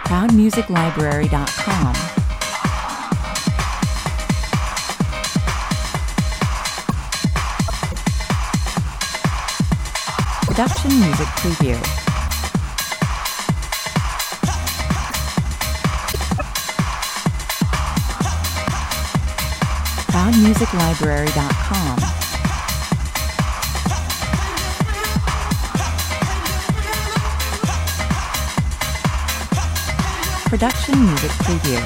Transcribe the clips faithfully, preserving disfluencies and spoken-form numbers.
proud music library dot com. Production Music Preview. proud music library dot com. Production Music Preview.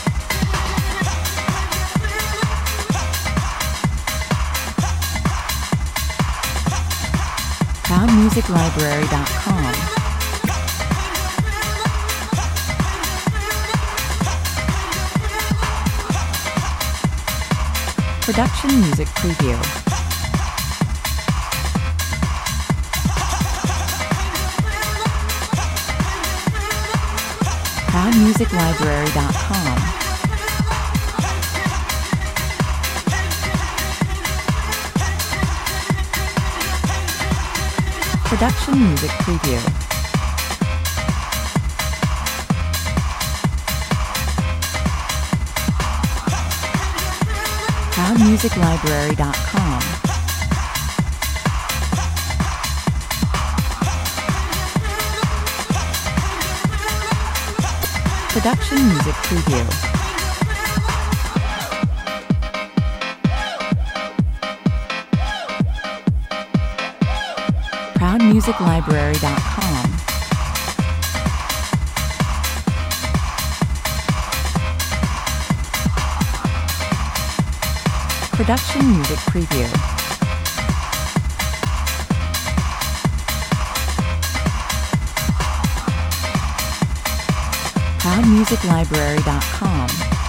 proud music library dot com. Production Music Preview. proud music library dot com. Production Music Preview. proud music library dot com. Production Music Preview. proud music library dot com. Production Music Preview. proud music library dot com.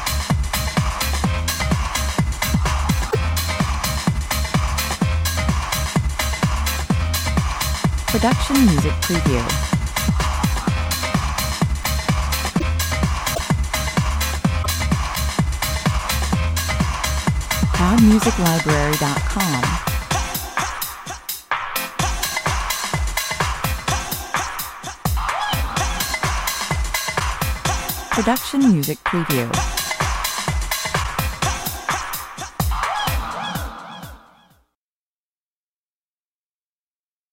Production Music Preview. proud music library dot com. Production Music Preview.